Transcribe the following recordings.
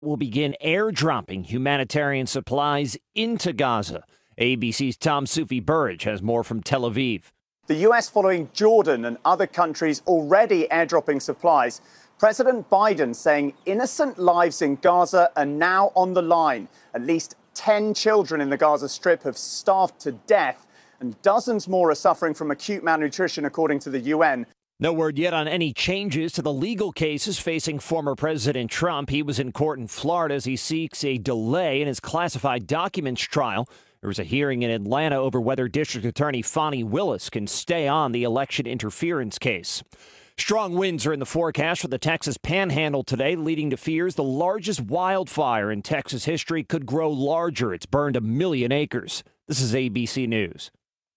will begin airdropping humanitarian supplies into Gaza. ABC's Tom Sufi Burridge has more from Tel Aviv. The U.S. following Jordan and other countries already airdropping supplies. President Biden saying innocent lives in Gaza are now on the line. At least 10 children in the Gaza Strip have starved to death, and dozens more are suffering from acute malnutrition, according to the UN. No word yet on any changes to the legal cases facing former President Trump. He was in court in Florida as he seeks a delay in his classified documents trial. There was a hearing in Atlanta over whether District Attorney Fani Willis can stay on the election interference case. Strong winds are in the forecast for the Texas Panhandle today, leading to fears the largest wildfire in Texas history could grow larger. It's burned 1 million acres. This is ABC News.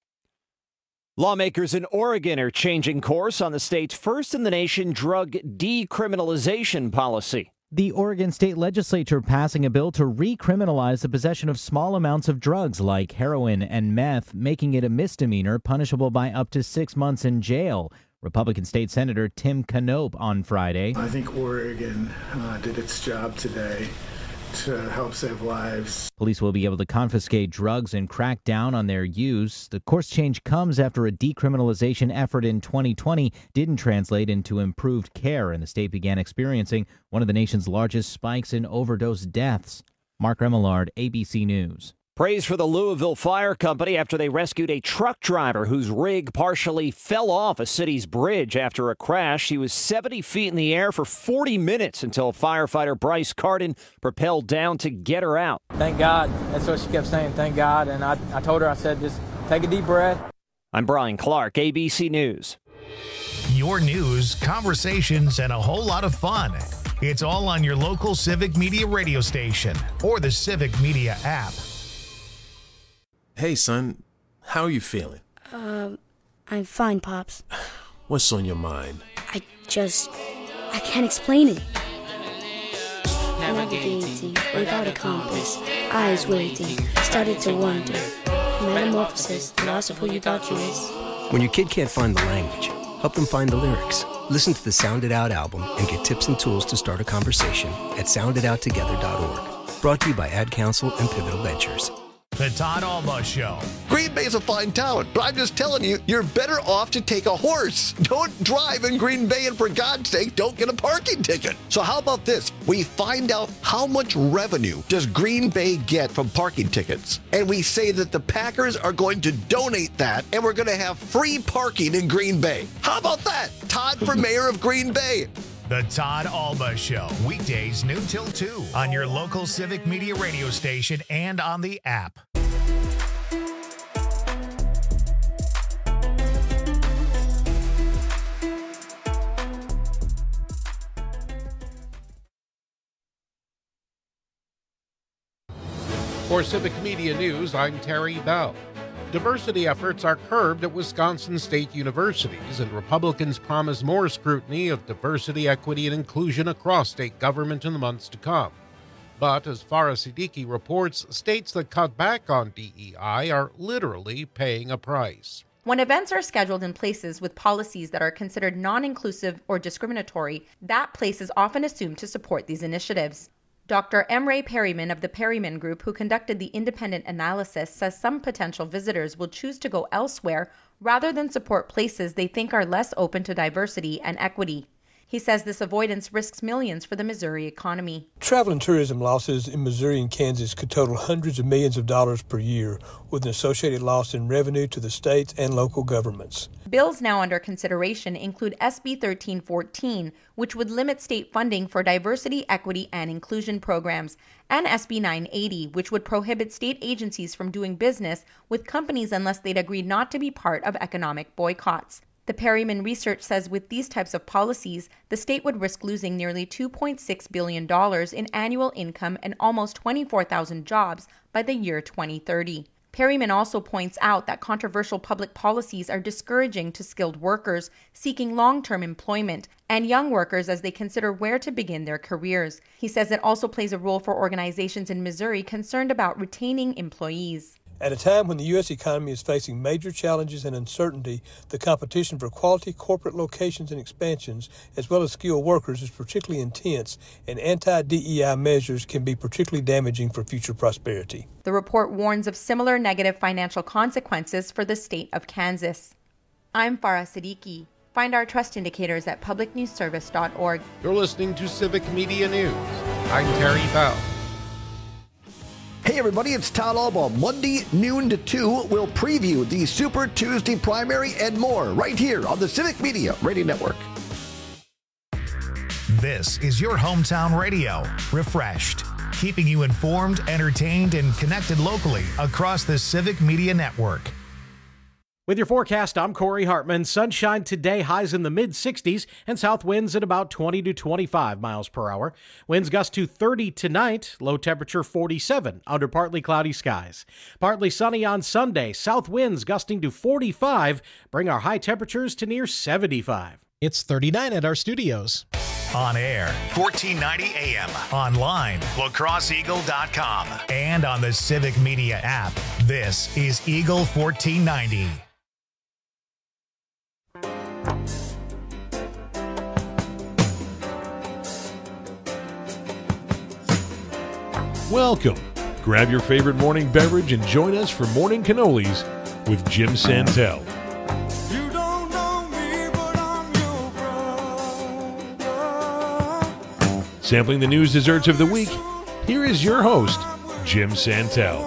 Lawmakers in Oregon are changing course on the state's first-in-the-nation drug decriminalization policy. The Oregon State Legislature passing a bill to recriminalize the possession of small amounts of drugs like heroin and meth, making it a misdemeanor punishable by up to 6 months in jail. Republican State Senator Tim Knopp on Friday. I think Oregon did its job today to help save lives. Police will be able to confiscate drugs and crack down on their use. The course change comes after a decriminalization effort in 2020 didn't translate into improved care, and the state began experiencing one of the nation's largest spikes in overdose deaths. Mark Remillard, ABC News. Praise for the Louisville Fire Company after they rescued a truck driver whose rig partially fell off a city's bridge after a crash. He was 70 feet in the air for 40 minutes until firefighter Bryce Carden propelled down to get her out. Thank God. That's what she kept saying, thank God. And I told her, I said, just take a deep breath. I'm Brian Clark, ABC News. Your news, conversations, and a whole lot of fun. It's all on your local Civic Media radio station or the Civic Media app. Hey, son, how are you feeling? I'm fine, Pops. What's on your mind? I can't explain it. Navigating without a compass, eyes waiting, started to wonder. Metamorphosis, the loss of who you thought you is. When your kid can't find the language, help them find the lyrics. Listen to the Sound It Out album and get tips and tools to start a conversation at sounditouttogether.org. Brought to you by Ad Council and Pivotal Ventures. The Todd Alba Show. Green Bay's a fine town, but I'm just telling you, you're better off to take a horse. Don't drive in Green Bay, and for God's sake, don't get a parking ticket. So how about this? We find out how much revenue does Green Bay get from parking tickets, and we say that the Packers are going to donate that, and we're going to have free parking in Green Bay. How about that? Todd for mayor of Green Bay. The Todd Alba Show, weekdays noon till 2 on your local Civic Media radio station and on the app. For Civic Media News, I'm Terry Bell. Diversity efforts are curbed at Wisconsin State Universities, and Republicans promise more scrutiny of diversity, equity, and inclusion across state government in the months to come. But as Farah Siddiqui reports, states that cut back on DEI are literally paying a price. When events are scheduled in places with policies that are considered non-inclusive or discriminatory, that place is often assumed to support these initiatives. Dr. M. Ray Perryman of the Perryman Group, who conducted the independent analysis, says some potential visitors will choose to go elsewhere rather than support places they think are less open to diversity and equity. He says this avoidance risks millions for the Missouri economy. Travel and tourism losses in Missouri and Kansas could total hundreds of millions of dollars per year, with an associated loss in revenue to the states and local governments. Bills now under consideration include SB 1314, which would limit state funding for diversity, equity, and inclusion programs, and SB 980, which would prohibit state agencies from doing business with companies unless they'd agreed not to be part of economic boycotts. The Perryman research says with these types of policies, the state would risk losing nearly $2.6 billion in annual income and almost 24,000 jobs by the year 2030. Perryman also points out that controversial public policies are discouraging to skilled workers seeking long-term employment and young workers as they consider where to begin their careers. He says it also plays a role for organizations in Missouri concerned about retaining employees. At a time when the U.S. economy is facing major challenges and uncertainty, the competition for quality corporate locations and expansions, as well as skilled workers, is particularly intense, and anti-DEI measures can be particularly damaging for future prosperity. The report warns of similar negative financial consequences for the state of Kansas. I'm Farah Siddiqui. Find our trust indicators at publicnewsservice.org. You're listening to Civic Media News. I'm Terry Bell. Hey everybody, it's Todd Albaugh. Monday, noon to 2, we'll preview the Super Tuesday primary and more right here on the Civic Media Radio Network. This is your hometown radio, refreshed, keeping you informed, entertained, and connected locally across the Civic Media Network. With your forecast, I'm Corey Hartman. Sunshine today, highs in the mid-60s, and south winds at about 20 to 25 miles per hour. Winds gust to 30 tonight, low temperature 47 under partly cloudy skies. Partly sunny on Sunday, south winds gusting to 45, bring our high temperatures to near 75. It's 39 at our studios. On air, 1490 AM, online, lacrosseeagle.com, and on the Civic Media app. This is Eagle 1490. Welcome. Grab your favorite morning beverage and join us for Morning Cannolis with Jim Santel. You don't know me, but I'm your brother. Sampling the news desserts of the week, here is your host, Jim Santel.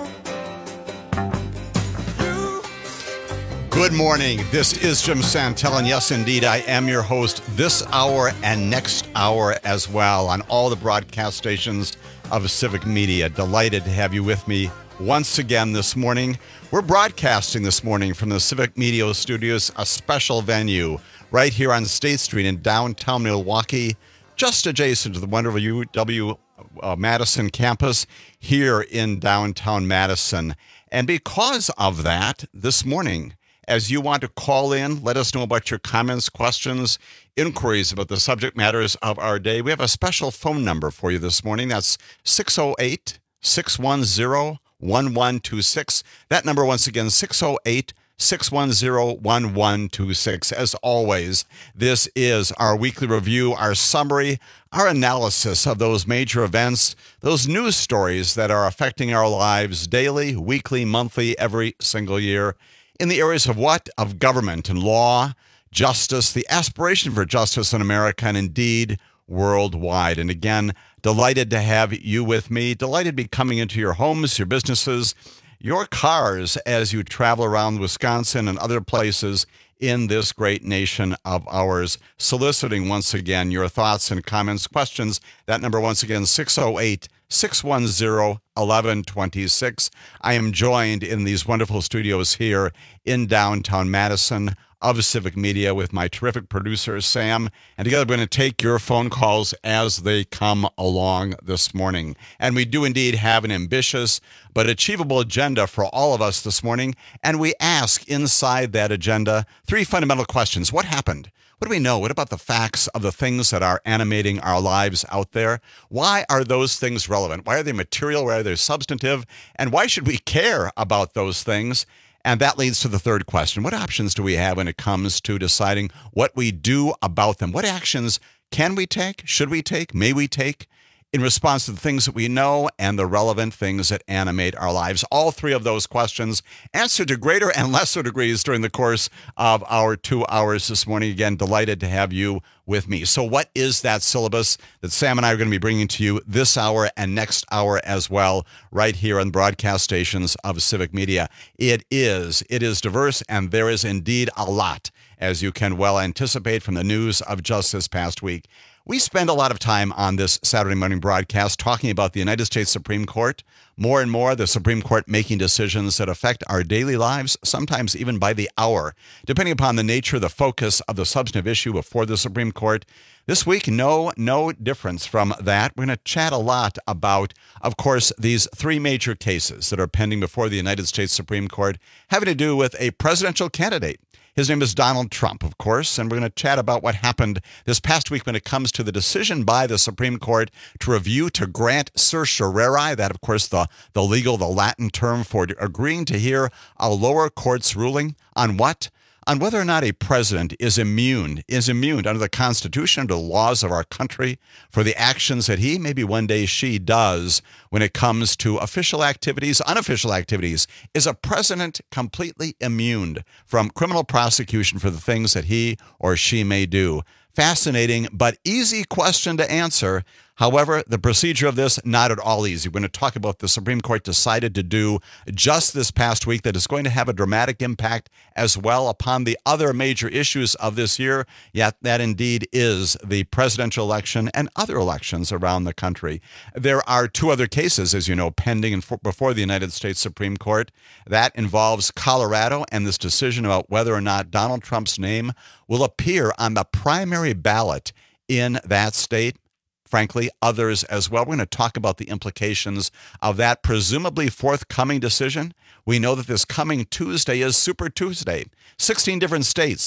Good morning. This is Jim Santel, and yes, indeed, I am your host this hour and next hour as well on all the broadcast stations of Civic Media. Delighted to have you with me once again this morning. We're broadcasting this morning from the Civic Media Studios, a special venue right here on State Street in downtown Milwaukee, just adjacent to the wonderful UW Madison campus here in downtown Madison. And because of that, this morning, as you want to call in, let us know about your comments, questions, inquiries about the subject matters of our day. We have a special phone number for you this morning. That's 608-610-1126. That number, once again, 608-610-1126. As always, this is our weekly review, our summary, our analysis of those major events, those news stories that are affecting our lives daily, weekly, monthly, every single year. In the areas of what? Of government and law, justice, the aspiration for justice in America, and indeed worldwide. And again, delighted to have you with me. Delighted to be coming into your homes, your businesses, your cars as you travel around Wisconsin and other places in this great nation of ours. Soliciting once again your thoughts and comments, questions. That number, once again, 608-610-1126. I am joined in these wonderful studios here in downtown Madison of Civic Media with my terrific producer, Sam. And together we're going to take your phone calls as they come along this morning. And we do indeed have an ambitious but achievable agenda for all of us this morning. And we ask inside that agenda 3 fundamental questions. What happened? What do we know? What about the facts of the things that are animating our lives out there? Why are those things relevant? Why are they material? Why are they substantive? And why should we care about those things? And that leads to the third question. What options do we have when it comes to deciding what we do about them? What actions can we take? Should we take? May we take? In response to the things that we know and the relevant things that animate our lives. All 3 of those questions answered to greater and lesser degrees during the course of our 2 hours this morning. Again, delighted to have you with me. So what is that syllabus that Sam and I are going to be bringing to you this hour and next hour as well, right here on broadcast stations of Civic Media? It is diverse, and there is indeed a lot, as you can well anticipate from the news of just this past week. We spend a lot of time on this Saturday morning broadcast talking about the United States Supreme Court. More and more, the Supreme Court making decisions that affect our daily lives, sometimes even by the hour, depending upon the nature, the focus of the substantive issue before the Supreme Court. This week, no difference from that. We're going to chat a lot about, of course, these 3 major cases that are pending before the United States Supreme Court, having to do with a presidential candidate. His name is Donald Trump, of course, and we're going to chat about what happened this past week when it comes to the decision by the Supreme Court to grant certiorari, that, of course, the Latin term for agreeing to hear a lower court's ruling on what? On whether or not a president is immune under the Constitution, under the laws of our country, for the actions that he, maybe one day she, does when it comes to official activities, unofficial activities. Is a president completely immune from criminal prosecution for the things that he or she may do? Fascinating but easy question to answer. However, the procedure of this, not at all easy. We're going to talk about what the Supreme Court decided to do just this past week that is going to have a dramatic impact as well upon the other major issues of this year. Yet that indeed is the presidential election and other elections around the country. There are two other cases, as you know, pending before the United States Supreme Court. That involves Colorado and this decision about whether or not Donald Trump's name will appear on the primary ballot in that state. Frankly, others as well. We're going to talk about the implications of that presumably forthcoming decision. We know that this coming Tuesday is Super Tuesday. 16 different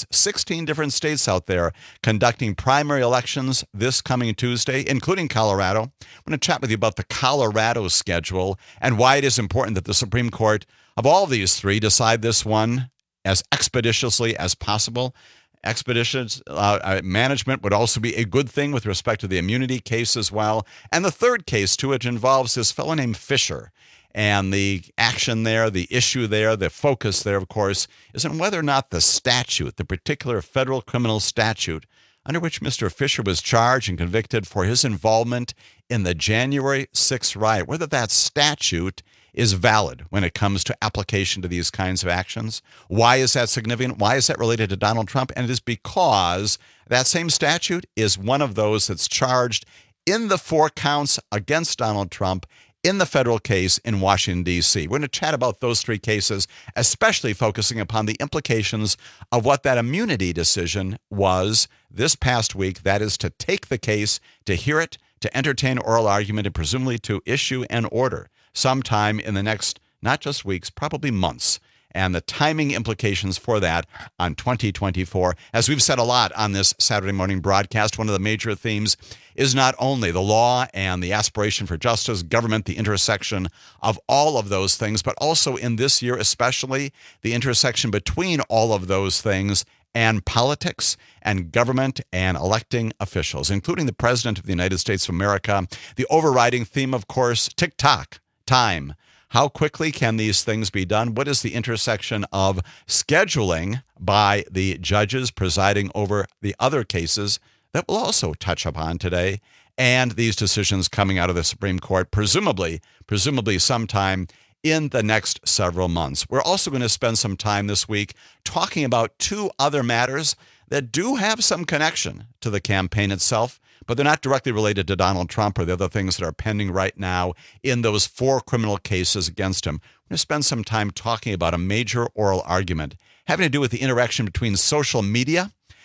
states out there conducting primary elections this coming Tuesday, including Colorado. I'm going to chat with you about the Colorado schedule and why it is important that the Supreme Court of all these three decide this one as expeditiously as possible. Expeditious management would also be a good thing with respect to the immunity case as well. And the third case, too, which involves this fellow named Fisher. And the action there, the issue there, the focus there, of course, is on whether or not the statute, the particular federal criminal statute under which Mr. Fisher was charged and convicted for his involvement in the January 6th riot, whether that statute is valid when it comes to application to these kinds of actions. Why is that significant? Why is that related to Donald Trump? And it is because that same statute is one of those that's charged in the 4 counts against Donald Trump in the federal case in Washington, D.C. We're going to chat about those 3 cases, especially focusing upon the implications of what that immunity decision was this past week. That is to take the case, to hear it, to entertain oral argument, and presumably to issue an order sometime in the next, not just weeks, probably months, and the timing implications for that on 2024. As we've said a lot on this Saturday morning broadcast, one of the major themes is not only the law and the aspiration for justice, government, the intersection of all of those things, but also in this year especially, the intersection between all of those things and politics and government and electing officials, including the President of the United States of America. The overriding theme, of course, tick-tock, time. How quickly can these things be done? What is the intersection of scheduling by the judges presiding over the other cases that we'll also touch upon today, and these decisions coming out of the Supreme Court, presumably sometime in the next several months? We're also going to spend some time this week talking about 2 other matters that do have some connection to the campaign itself, but they're not directly related to Donald Trump or the other things that are pending right now in those 4 criminal cases against him. We're going to spend some time talking about a major oral argument having to do with the interaction between social media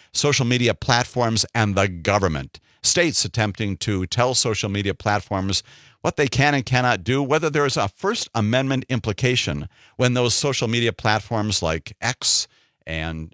platforms, and the government. States attempting to tell social media platforms what they can and cannot do, whether there is a First Amendment implication when those social media platforms like X and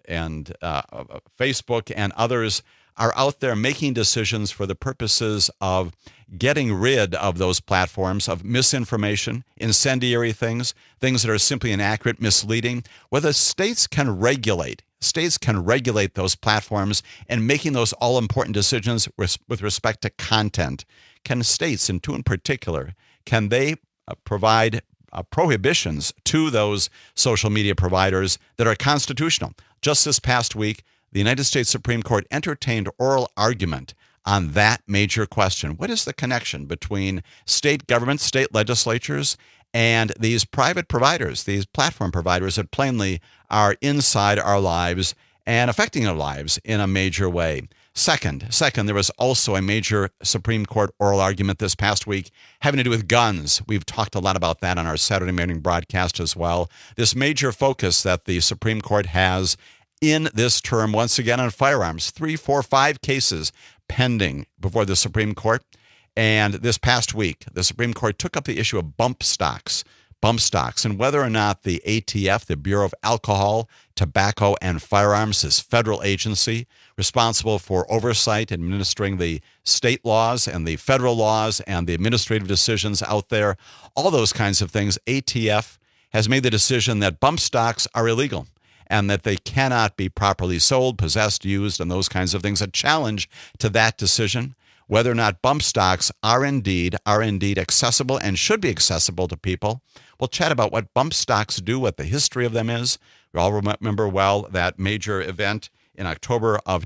Facebook and others are out there making decisions for the purposes of getting rid of those platforms of misinformation, incendiary things that are simply inaccurate, misleading, whether states can regulate those platforms and making those all-important decisions with respect to content. Can states, and 2 in particular, can they provide prohibitions to those social media providers that are constitutional? Just this past week, the United States Supreme Court entertained oral argument on that major question. What is the connection between state governments, state legislatures, and these private providers, these platform providers that plainly are inside our lives and affecting our lives in a major way? Second, there was also a major Supreme Court oral argument this past week having to do with guns. We've talked a lot about that on our Saturday morning broadcast as well. This major focus that the Supreme Court has in this term, once again, on firearms. 3, 4, 5 cases pending before the Supreme Court. And this past week, the Supreme Court took up the issue of bump stocks, and whether or not the ATF, the Bureau of Alcohol, Tobacco and Firearms, this federal agency responsible for oversight, administering the state laws and the federal laws and the administrative decisions out there, all those kinds of things. ATF has made the decision that bump stocks are illegal and that they cannot be properly sold, possessed, used, and those kinds of things. A challenge to that decision, whether or not bump stocks are indeed accessible and should be accessible to people. We'll chat about what bump stocks do, what the history of them is. We all remember well that major event in October of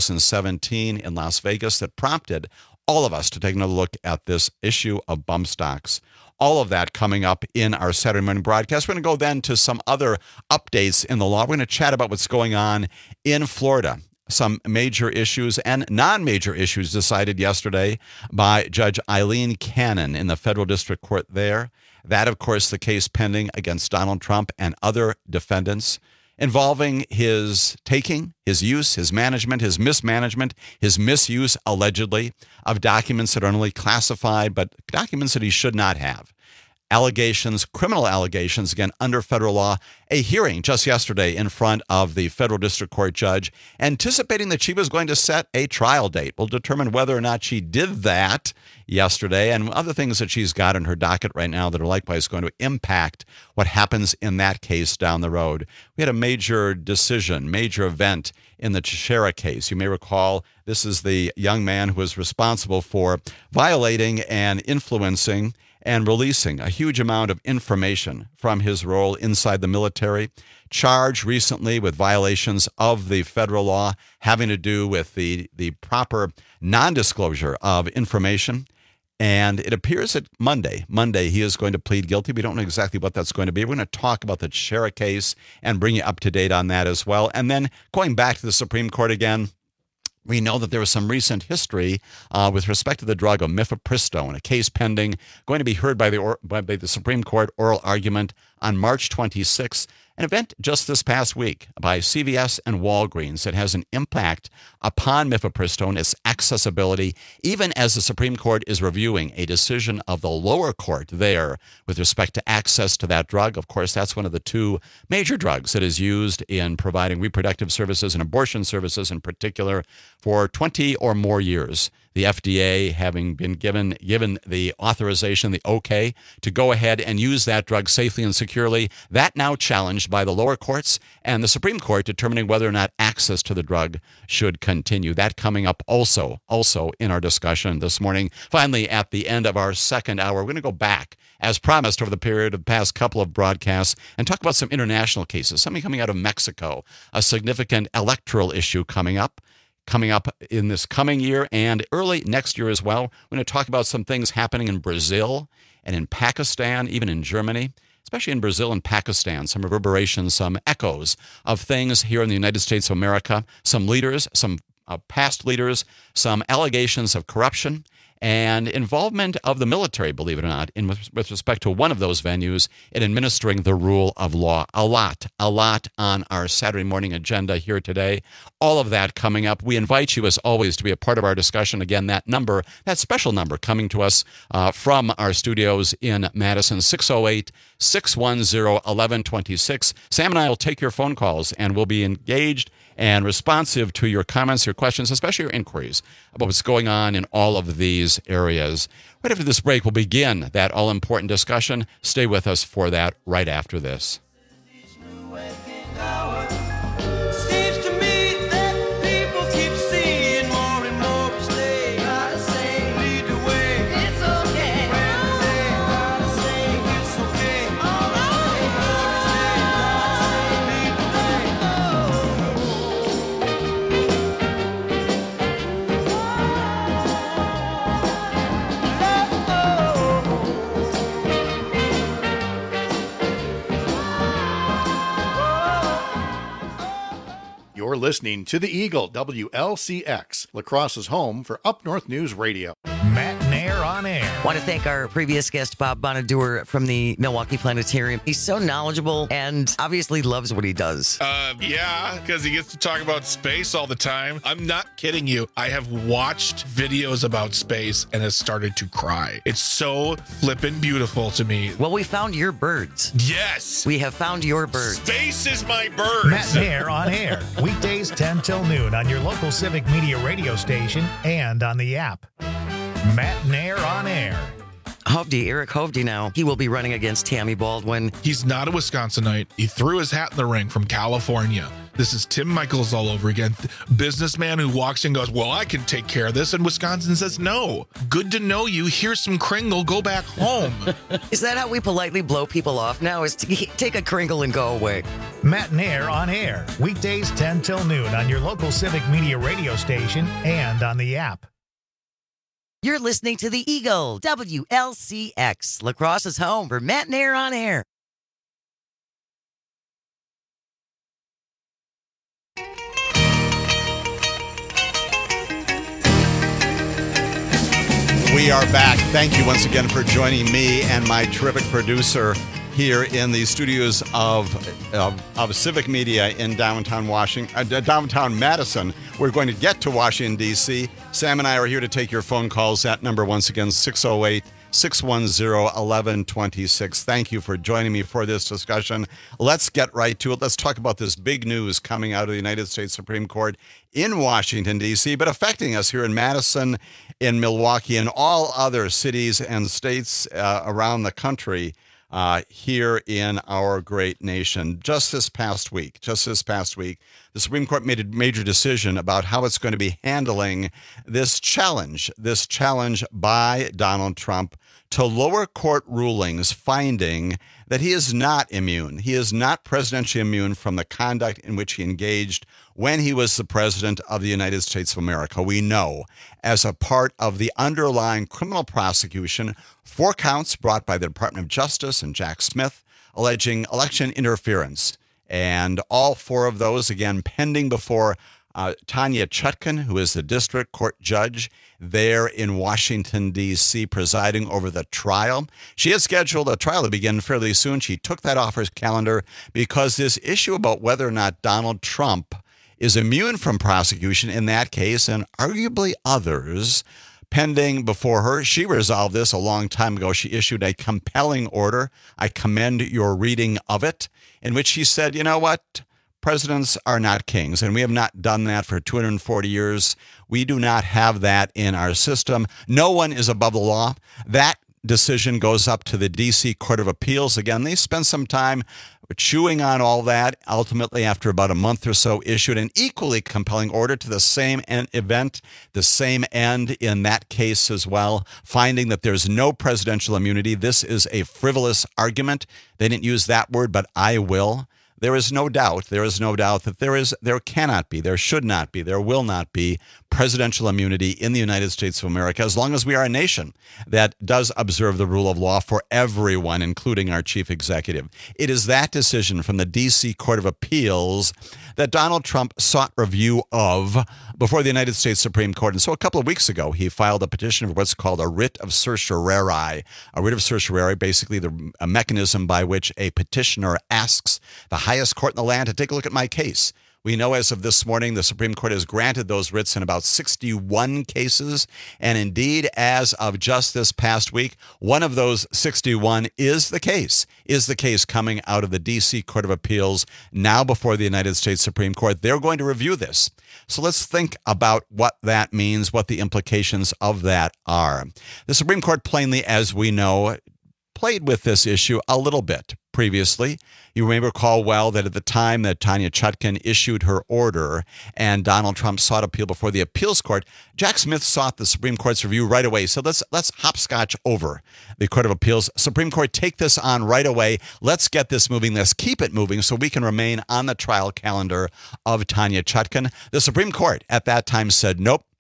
2017 in Las Vegas that prompted all of us to take another look at this issue of bump stocks. All of that coming up in our Saturday morning broadcast. We're going to go then to some other updates in the law. We're going to chat about what's going on in Florida. Some major issues and non-major issues decided yesterday by Judge Eileen Cannon in the federal district court there. That, of course, the case pending against Donald Trump and other defendants involving his taking, his use, his management, his mismanagement, his misuse, allegedly, of documents that are not only classified, but documents that he should not have. Allegations, criminal allegations, again, under federal law. A hearing just yesterday in front of the federal district court judge, anticipating that she was going to set a trial date. We'll determine whether or not she did that yesterday and other things that she's got in her docket right now that are likewise going to impact what happens in that case down the road. We had a major decision, major event in the Teixeira case. You may recall this is the young man who was responsible for violating and influencing and releasing a huge amount of information from his role inside the military, charged recently with violations of the federal law having to do with the proper non-disclosure of information. And it appears that Monday, he is going to plead guilty. We don't know exactly what that's going to be. We're going to talk about the Teixeira case and bring you up to date on that as well. And then going back to the Supreme Court again, we know that there was some recent history with respect to the drug of mifepristone, a case pending, going to be heard by the Supreme Court, oral argument on March 26th. An event just this past week by CVS and Walgreens that has an impact upon mifepristone, its accessibility, even as the Supreme Court is reviewing a decision of the lower court there with respect to access to that drug. Of course, that's one of the two major drugs that is used in providing reproductive services and abortion services in particular for 20 or more years. The FDA having been given the authorization, the okay, to go ahead and use that drug safely and securely. That now challenged by the lower courts and the Supreme Court determining whether or not access to the drug should continue. That coming up also in our discussion this morning. Finally, at the end of our second hour, we're going to go back, as promised over the period of the past couple of broadcasts, and talk about some international cases, something coming out of Mexico, a significant electoral issue coming up in this coming year and early next year as well. We're going to talk about some things happening in Brazil and in Pakistan, even in Germany, especially in Brazil and Pakistan, some reverberations, some echoes of things here in the United States of America, some leaders, some past leaders, some allegations of corruption, and involvement of the military, believe it or not, with respect to one of those venues in administering the rule of law. A lot on our Saturday morning agenda here today. All of that coming up. We invite you, as always, to be a part of our discussion. Again, that special number coming to us from our studios in Madison, 608-610-1126. Sam and I will take your phone calls, and we'll be engaged and responsive to your comments, your questions, especially your inquiries about what's going on in all of these areas. Right after this break, we'll begin that all-important discussion. Stay with us for that right after this. You're listening to the Eagle, WLCX, La Crosse's home for Up North News Radio. Matt Nair on Air. Want to thank our previous guest, Bob Bonaduer from the Milwaukee Planetarium. He's so knowledgeable and obviously loves what he does. Yeah, because he gets to talk about space all the time. I'm not kidding you. I have watched videos about space and has started to cry. It's so flippin' beautiful to me. Well, we found your birds. Yes. We have found your birds. Space is my birds. Matt Nair on Air. Weekdays 10 till noon on your local Civic Media radio station and on the app. Matt Nair on Air. Eric Hovde now. He will be running against Tammy Baldwin. He's not a Wisconsinite. He threw his hat in the ring from California. This is Tim Michaels all over again. Businessman who walks in and goes, well, I can take care of this. And Wisconsin says, no. Good to know you. Here's some Kringle. Go back home. Is that how we politely blow people off now? Is to take a Kringle and go away? Matt Nair on Air. Weekdays 10 till noon on your local Civic Media radio station and on the app. You're listening to the Eagle, WLCX, La Crosse's home for Matt Nair on Air. We are back. Thank you once again for joining me and my terrific producer here in the studios of Civic Media in downtown Madison. We're going to get to Washington, D.C. Sam and I are here to take your phone calls. That number, once again, 608-610-1126. Thank you for joining me for this discussion. Let's get right to it. Let's talk about this big news coming out of the United States Supreme Court in Washington, D.C., but affecting us here in Madison, in Milwaukee, and all other cities and states around the country. Here in our great nation. Just this past week, the Supreme Court made a major decision about how it's going to be handling this challenge by Donald Trump to lower court rulings finding that he is not immune. He is not presidentially immune from the conduct in which he engaged when he was the president of the United States of America. We know, as a part of the underlying criminal prosecution, 4 counts brought by the Department of Justice and Jack Smith alleging election interference. And all 4 of those, again, pending before Tanya Chutkan, who is the district court judge there in Washington, D.C., presiding over the trial. She has scheduled a trial to begin fairly soon. She took that off her calendar because this issue about whether or not Donald Trump is immune from prosecution in that case, and arguably others, pending before her. She resolved this a long time ago. She issued a compelling order. I commend your reading of it, in which she said, you know what? Presidents are not kings, and we have not done that for 240 years. We do not have that in our system. No one is above the law. That decision goes up to the D.C. Court of Appeals. Again, they spent some time chewing on all that. Ultimately, after about a month or so, issued an equally compelling order to the same event, the same end in that case as well, finding that there's no presidential immunity. This is a frivolous argument. They didn't use that word, but I will. There is no doubt that there cannot be, there should not be, there will not be presidential immunity in the United States of America as long as we are a nation that does observe the rule of law for everyone, including our chief executive. It is that decision from the D.C. Court of Appeals that Donald Trump sought review of before the United States Supreme Court. And so a couple of weeks ago, he filed a petition for what's called a writ of certiorari. A writ of certiorari, basically a mechanism by which a petitioner asks the highest court in the land to take a look at my case. We know as of this morning, the Supreme Court has granted those writs in about 61 cases. And indeed, as of just this past week, one of those 61 is the case coming out of the D.C. Court of Appeals now before the United States Supreme Court. They're going to review this. So let's think about what that means, what the implications of that are. The Supreme Court plainly, as we know, played with this issue a little bit previously. You may recall well that at the time that Tanya Chutkan issued her order and Donald Trump sought appeal before the appeals court, Jack Smith sought the Supreme Court's review right away. So let's hopscotch over the Court of Appeals. Supreme Court, take this on right away. Let's get this moving. Let's keep it moving so we can remain on the trial calendar of Tanya Chutkan. The Supreme Court at that time said, nope.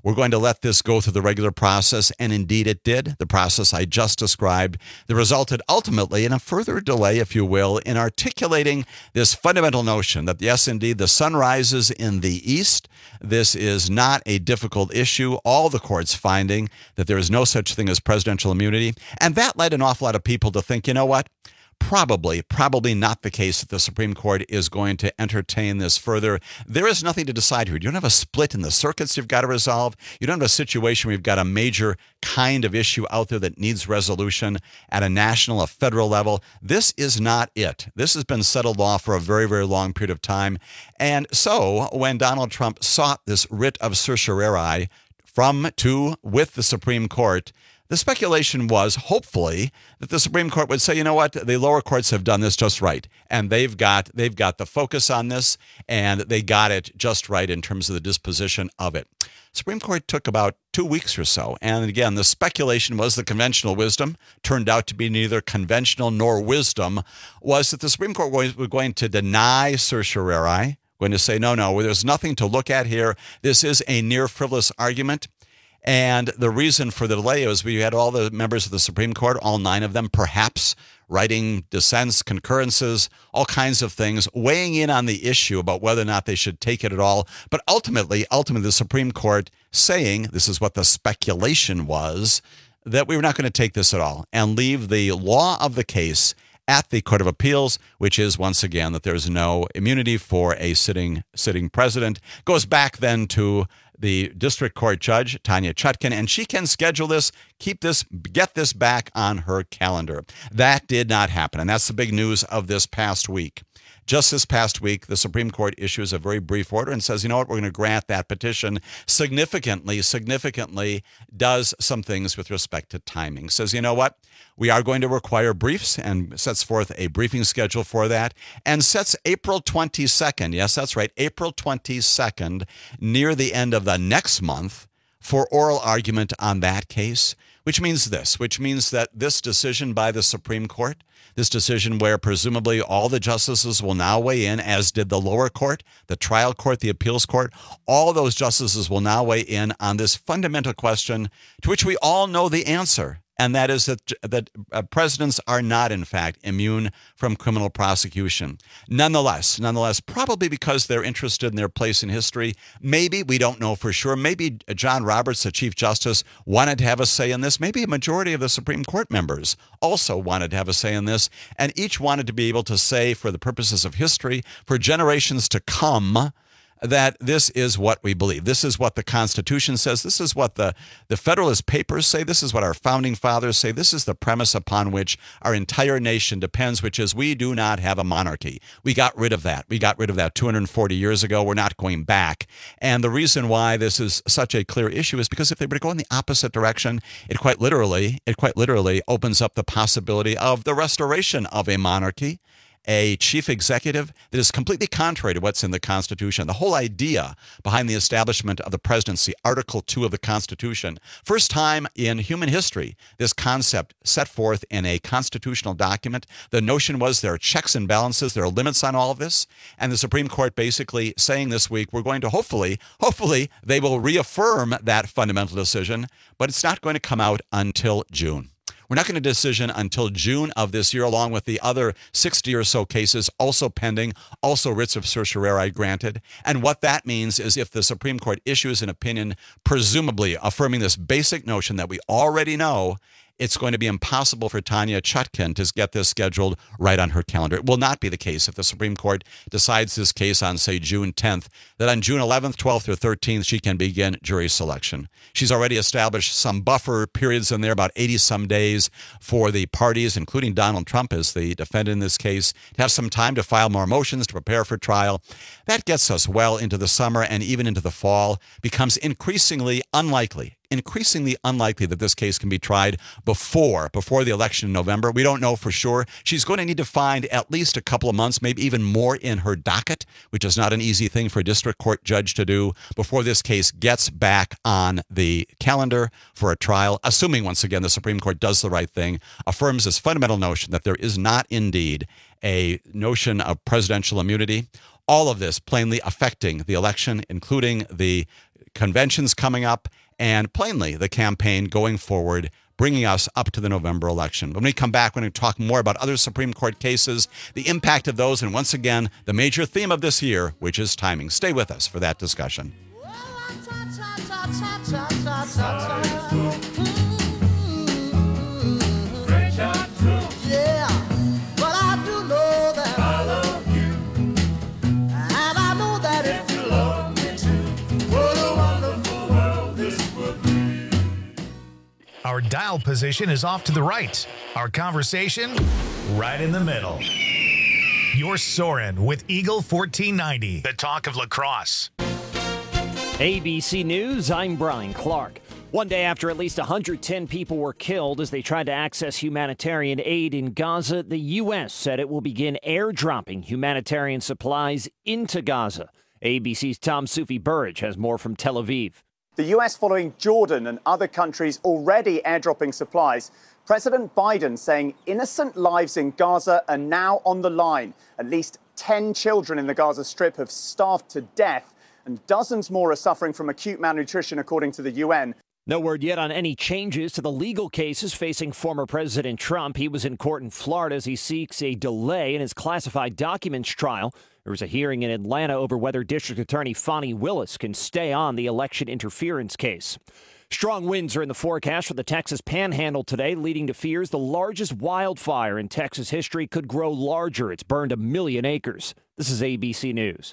We're going to let this go through the regular process, and indeed it did. The process I just described that resulted ultimately in a further delay, if you will, in articulating this fundamental notion that, yes, indeed, the sun rises in the east. This is not a difficult issue. All the courts finding that there is no such thing as presidential immunity. And that led an awful lot of people to think, you know what? Probably not the case that the Supreme Court is going to entertain this further. There is nothing to decide here. You don't have a split in the circuits you've got to resolve. You don't have a situation where you've got a major kind of issue out there that needs resolution at a national, a federal level. This is not it. This has been settled law for a very, very long period of time. And so when Donald Trump sought this writ of certiorari with the Supreme Court, the speculation was, hopefully, that the Supreme Court would say, you know what, the lower courts have done this just right, and they've got the focus on this, and they got it just right in terms of the disposition of it. Supreme Court took about 2 weeks or so, and again, the speculation was the conventional wisdom, turned out to be neither conventional nor wisdom, was that the Supreme Court was going to deny certiorari, going to say, no, there's nothing to look at here. This is a near frivolous argument. And the reason for the delay was we had all the members of the Supreme Court, all 9 of them, perhaps writing dissents, concurrences, all kinds of things, weighing in on the issue about whether or not they should take it at all. But ultimately, the Supreme Court saying, this is what the speculation was, that we were not going to take this at all and leave the law of the case at the Court of Appeals, which is, once again, that there's no immunity for a sitting president. Goes back then to the district court judge, Tanya Chutkan, and she can schedule this, get this back on her calendar. That did not happen, and that's the big news of this past week. Just this past week, the Supreme Court issues a very brief order and says, you know what, we're going to grant that petition. Significantly does some things with respect to timing. Says, you know what, we are going to require briefs, and sets forth a briefing schedule for that, and sets April 22nd, yes, that's right, April 22nd, near the end of the next month, for oral argument on that case, which means that this decision by the Supreme Court, this decision where presumably all the justices will now weigh in, as did the lower court, the trial court, the appeals court, all those justices will now weigh in on this fundamental question to which we all know the answer. And that is that presidents are not, in fact, immune from criminal prosecution. Nonetheless, probably because they're interested in their place in history, maybe, we don't know for sure, maybe John Roberts, the Chief Justice, wanted to have a say in this. Maybe a majority of the Supreme Court members also wanted to have a say in this, and each wanted to be able to say, for the purposes of history, for generations to come, that this is what we believe. This is what the Constitution says. This is what the Federalist Papers say. This is what our founding fathers say. This is the premise upon which our entire nation depends, which is we do not have a monarchy. We got rid of that. 240 years ago. We're not going back. And the reason why this is such a clear issue is because if they were to go in the opposite direction, it quite literally opens up the possibility of the restoration of a monarchy, a chief executive that is completely contrary to what's in the Constitution. The whole idea behind the establishment of the presidency, Article 2 of the Constitution, first time in human history, this concept set forth in a constitutional document. The notion was there are checks and balances, there are limits on all of this, and the Supreme Court basically saying this week, we're going to hopefully they will reaffirm that fundamental decision, but it's not going to come out until June. We're not going to decision until June of this year, along with the other 60 or so cases also pending, also writs of certiorari granted. And what that means is if the Supreme Court issues an opinion, presumably affirming this basic notion that we already know, it's going to be impossible for Tanya Chutkan to get this scheduled right on her calendar. It will not be the case if the Supreme Court decides this case on, say, June 10th, that on June 11th, 12th, or 13th, she can begin jury selection. She's already established some buffer periods in there, about 80-some days for the parties, including Donald Trump as the defendant in this case, to have some time to file more motions, to prepare for trial. That gets us well into the summer and even into the fall. Becomes increasingly unlikely that this case can be tried before the election in November. We don't know for sure. She's going to need to find at least a couple of months, maybe even more in her docket, which is not an easy thing for a district court judge to do, before this case gets back on the calendar for a trial, assuming, once again, the Supreme Court does the right thing, affirms this fundamental notion that there is not indeed a notion of presidential immunity. All of this plainly affecting the election, including the conventions coming up, and plainly the campaign going forward, bringing us up to the November election. When we come back, we're going to talk more about other Supreme Court cases, the impact of those, and once again, the major theme of this year, which is timing. Stay with us for that discussion. Our dial position is off to the right. Our conversation, right in the middle. You're soaring with Eagle 1490, the talk of lacrosse. ABC News, I'm Brian Clark. One day after at least 110 people were killed as they tried to access humanitarian aid in Gaza, the U.S. said it will begin airdropping humanitarian supplies into Gaza. ABC's Tom Sufi Burridge has more from Tel Aviv. The U.S. following Jordan and other countries already airdropping supplies. President Biden saying innocent lives in Gaza are now on the line. At least 10 children in the Gaza Strip have starved to death, and dozens more are suffering from acute malnutrition, according to the UN. No word yet on any changes to the legal cases facing former President Trump. He was in court in Florida as he seeks a delay in his classified documents trial. There was a hearing in Atlanta over whether District Attorney Fani Willis can stay on the election interference case. Strong winds are in the forecast for the Texas Panhandle today, leading to fears the largest wildfire in Texas history could grow larger. It's burned 1 million acres. This is ABC News.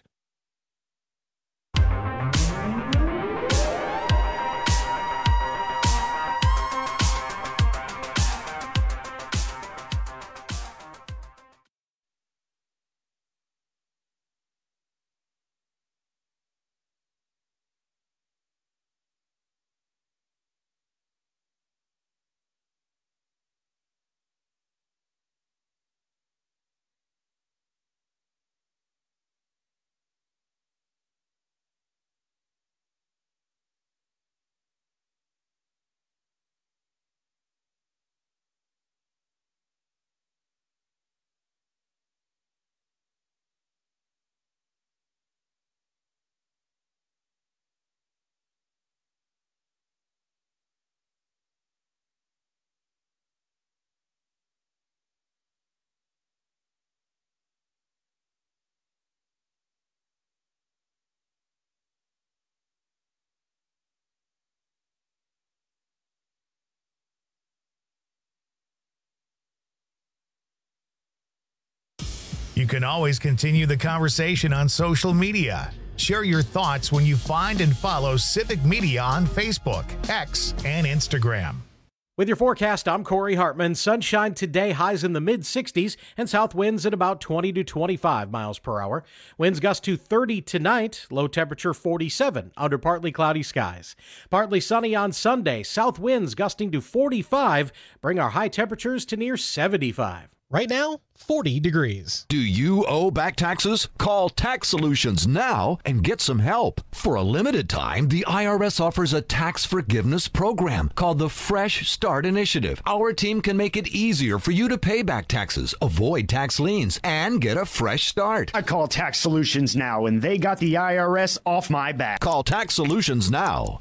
You can always continue the conversation on social media. Share your thoughts when you find and follow Civic Media on Facebook, X, and Instagram. With your forecast, I'm Corey Hartman. Sunshine today, highs in the mid-60s, and south winds at about 20 to 25 miles per hour. Winds gust to 30 tonight, low temperature 47 under partly cloudy skies. Partly sunny on Sunday, south winds gusting to 45 bring our high temperatures to near 75. Right now, 40 degrees. Do you owe back taxes? Call Tax Solutions now and get some help. For a limited time, the IRS offers a tax forgiveness program called the Fresh Start Initiative. Our team can make it easier for you to pay back taxes, avoid tax liens, and get a fresh start. I call Tax Solutions now, and they got the IRS off my back. Call Tax Solutions now.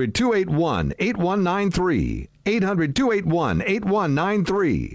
800-281-8193. 800-281-8193.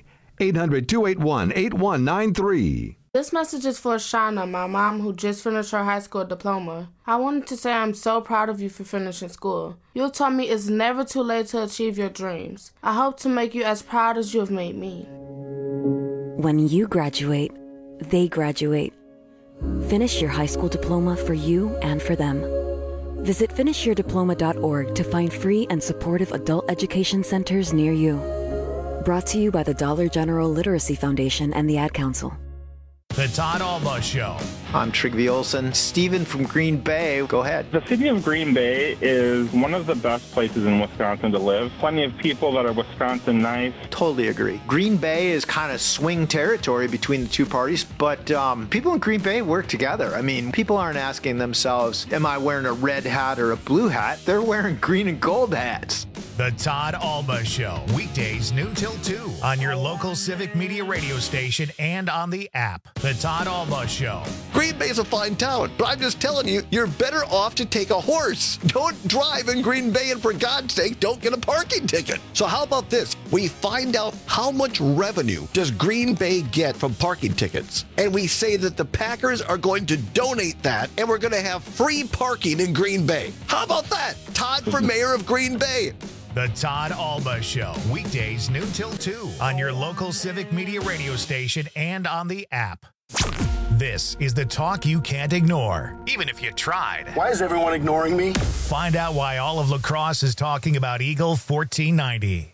800-281-8193. This message is for Shauna, my mom, who just finished her high school diploma. I wanted to say I'm so proud of you for finishing school. You told me it's never too late to achieve your dreams. I hope to make you as proud as you have made me. When you graduate, they graduate. Finish your high school diploma for you and for them. Visit finishyourdiploma.org to find free and supportive adult education centers near you. Brought to you by the Dollar General Literacy Foundation and the Ad Council. The Todd Alba Show. I'm Trigby Olson. Steven from Green Bay, go ahead. The city of Green Bay is one of the best places in Wisconsin to live. Plenty of people that are Wisconsin nice. Totally agree. Green Bay is kind of swing territory between the two parties, but people in Green Bay work together. I mean, people aren't asking themselves, am I wearing a red hat or a blue hat? They're wearing green and gold hats. The Todd Alba Show, weekdays noon till 2 on your local Civic Media radio station and on the app. The Todd Alba Show. Green Bay's a fine town, but I'm just telling you, you're better off to take a horse. Don't drive in Green Bay, and for God's sake, don't get a parking ticket. So how about this? We find out how much revenue does Green Bay get from parking tickets, and we say that the Packers are going to donate that, and we're going to have free parking in Green Bay. How about that? Todd for mayor of Green Bay. The Todd Alba Show, weekdays noon till 2 on your local Civic Media radio station and on the app. This is the talk you can't ignore, even if you tried. Why is everyone ignoring me? Find out why all of lacrosse is talking about Eagle 1490.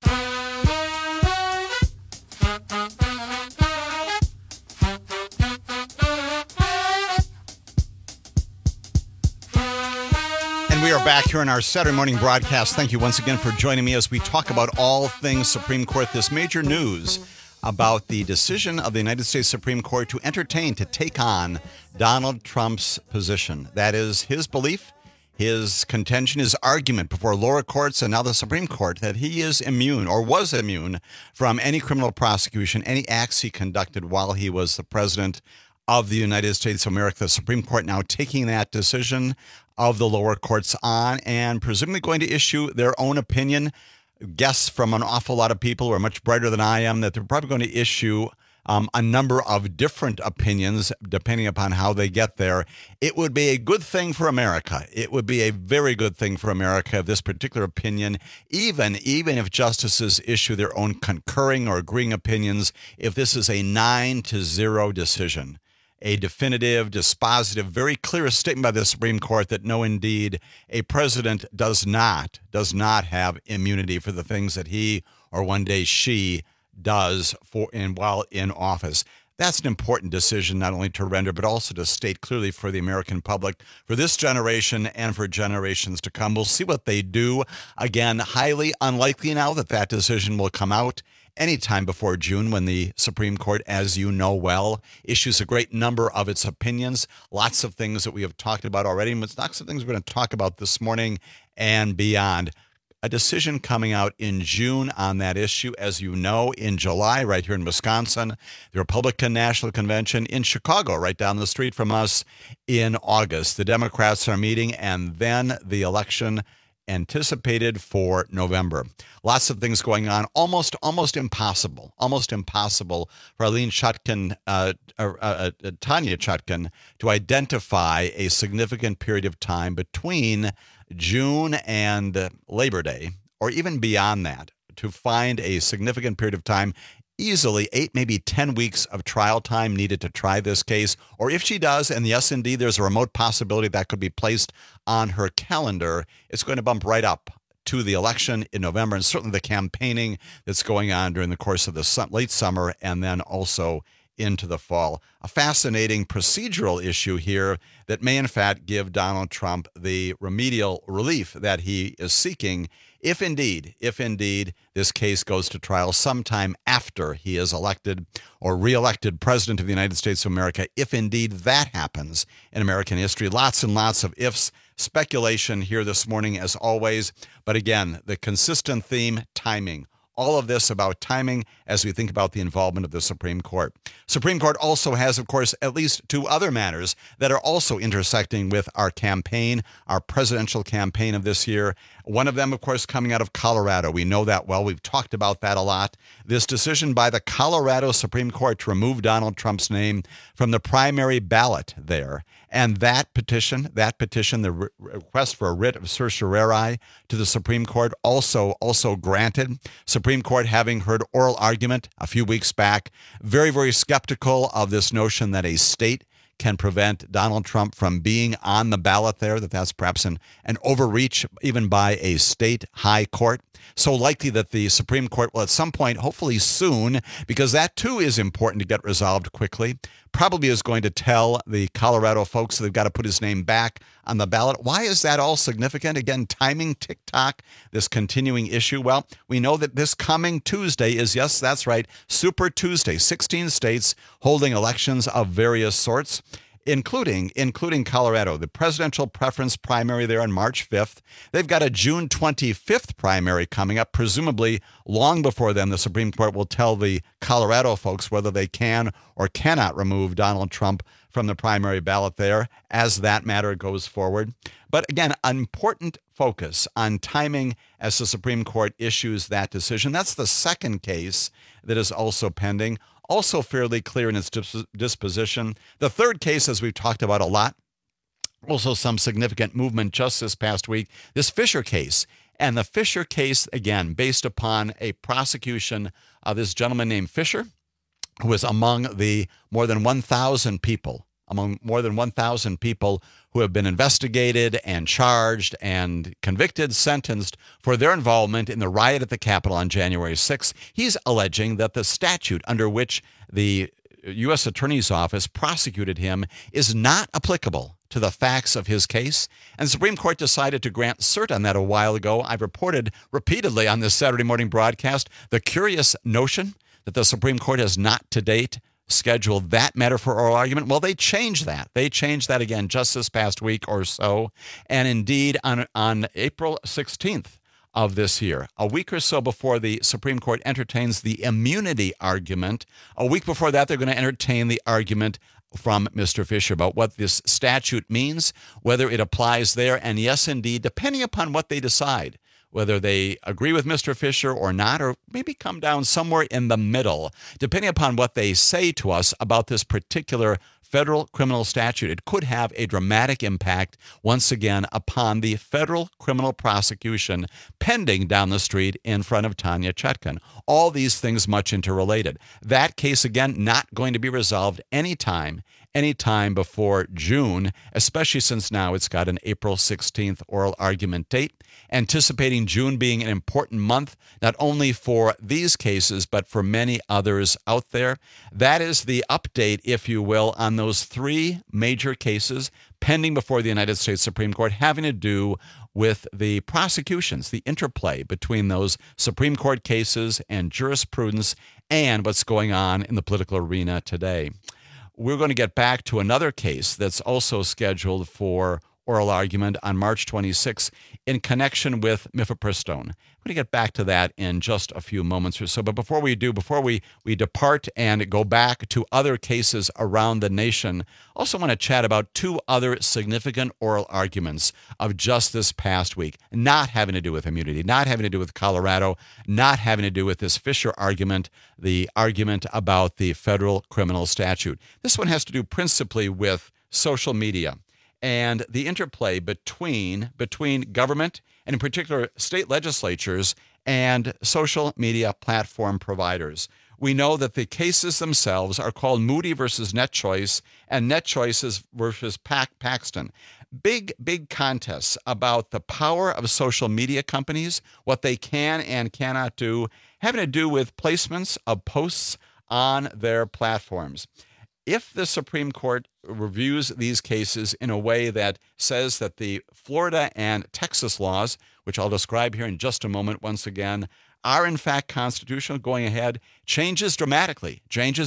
We are back here in our Saturday morning broadcast. Thank you once again for joining me as we talk about all things Supreme Court. This major news about the decision of the United States Supreme Court to take on Donald Trump's position. That is his belief, his contention, his argument before lower courts and now the Supreme Court that he is immune or was immune from any criminal prosecution, any acts he conducted while he was the president of the United States of America. The Supreme Court now taking that decision of the lower courts on and presumably going to issue their own opinion. Guess from an awful lot of people who are much brighter than I am that they're probably going to issue a number of different opinions depending upon how they get there. It would be a good thing for America. It would be a very good thing for America if this particular opinion, even if justices issue their own concurring or agreeing opinions, if this is a 9-0 decision. A definitive, dispositive, very clear statement by the Supreme Court that no, indeed, a president does not have immunity for the things that he or one day she does while in office. That's an important decision not only to render, but also to state clearly for the American public, for this generation and for generations to come. We'll see what they do. Again, highly unlikely now that decision will come out anytime before June when the Supreme Court, as you know well, issues a great number of its opinions. Lots of things that we have talked about already, and lots of things we're going to talk about this morning and beyond. A decision coming out in June on that issue. As you know, in July, right here in Wisconsin, the Republican National Convention in Chicago, right down the street from us, in August. The Democrats are meeting, and then the election anticipated for November. Lots of things going on. Almost impossible for Eileen Chutkan, Tanya Chutkan, to identify a significant period of time between June and Labor Day, or even beyond that, to find a significant period of time, easily 8, maybe 10 weeks of trial time needed to try this case. Or if she does, and yes, indeed, there's a remote possibility that could be placed on her calendar, it's going to bump right up to the election in November, and certainly the campaigning that's going on during the course of the late summer and then also into the fall. A fascinating procedural issue here that may in fact give Donald Trump the remedial relief that he is seeking if indeed this case goes to trial sometime after he is elected or reelected president of the United States of America. If indeed that happens in American history, lots and lots of ifs, speculation here this morning as always. But again, the consistent theme, timing. All of this about timing as we think about the involvement of the Supreme Court. Supreme Court also has, of course, at least 2 other matters that are also intersecting with our campaign, our presidential campaign of this year. One of them, of course, coming out of Colorado. We know that well. We've talked about that a lot. This decision by the Colorado Supreme Court to remove Donald Trump's name from the primary ballot there. And that petition, the request for a writ of certiorari to the Supreme Court, also granted. Supreme Court, having heard oral argument a few weeks back, very, very skeptical of this notion that a state can prevent Donald Trump from being on the ballot there, that's perhaps an overreach even by a state high court. So likely that the Supreme Court will at some point, hopefully soon, because that too is important to get resolved quickly, probably is going to tell the Colorado folks that they've got to put his name back on the ballot. Why is that all significant? Again, timing, tick-tock, this continuing issue. Well, we know that this coming Tuesday is, yes, that's right, Super Tuesday, 16 states holding elections of various sorts. including Colorado, the presidential preference primary there on March 5th. They've got a June 25th primary coming up. Presumably, long before then, the Supreme Court will tell the Colorado folks whether they can or cannot remove Donald Trump from the primary ballot there as that matter goes forward. But again, an important focus on timing as the Supreme Court issues that decision. That's the second case that is also pending, also fairly clear in its disposition. The third case, as we've talked about a lot, also some significant movement just this past week, this Fisher case. And the Fisher case, again, based upon a prosecution of this gentleman named Fisher, who was among the more than 1,000 people who have been investigated and charged and convicted, sentenced for their involvement in the riot at the Capitol on January 6th. He's alleging that the statute under which the U.S. Attorney's Office prosecuted him is not applicable to the facts of his case. And the Supreme Court decided to grant cert on that a while ago. I've reported repeatedly on this Saturday morning broadcast the curious notion that the Supreme Court has not to date scheduled that matter for oral argument. Well, they changed that. They changed that again just this past week or so. And indeed, on April 16th of this year, a week or so before the Supreme Court entertains the immunity argument, a week before that, they're going to entertain the argument from Mr. Fisher about what this statute means, whether it applies there, and yes, indeed, depending upon what they decide, whether they agree with Mr. Fisher or not, or maybe come down somewhere in the middle, depending upon what they say to us about this particular federal criminal statute. It could have a dramatic impact, once again, upon the federal criminal prosecution pending down the street in front of Tanya Chutkan. All these things much interrelated. That case, again, not going to be resolved anytime before June, especially since now it's got an April 16th oral argument date, anticipating June being an important month, not only for these cases, but for many others out there. That is the update, if you will, on those three major cases pending before the United States Supreme Court having to do with the prosecutions, the interplay between those Supreme Court cases and jurisprudence and what's going on in the political arena today. We're going to get back to another case that's also scheduled for oral argument on March 26th in connection with mifepristone. We're going to get back to that in just a few moments or so. But before we depart and go back to other cases around the nation, also want to chat about two other significant oral arguments of just this past week, not having to do with immunity, not having to do with Colorado, not having to do with this Fisher argument, the argument about the federal criminal statute. This one has to do principally with social media and the interplay between government and in particular state legislatures and social media platform providers. We know that the cases themselves are called Moody versus NetChoice and NetChoice versus Paxton. Big contests about the power of social media companies, what they can and cannot do, having to do with placements of posts on their platforms. If the Supreme Court reviews these cases in a way that says that the Florida and Texas laws, which I'll describe here in just a moment once again, are in fact constitutional going ahead, changes dramatically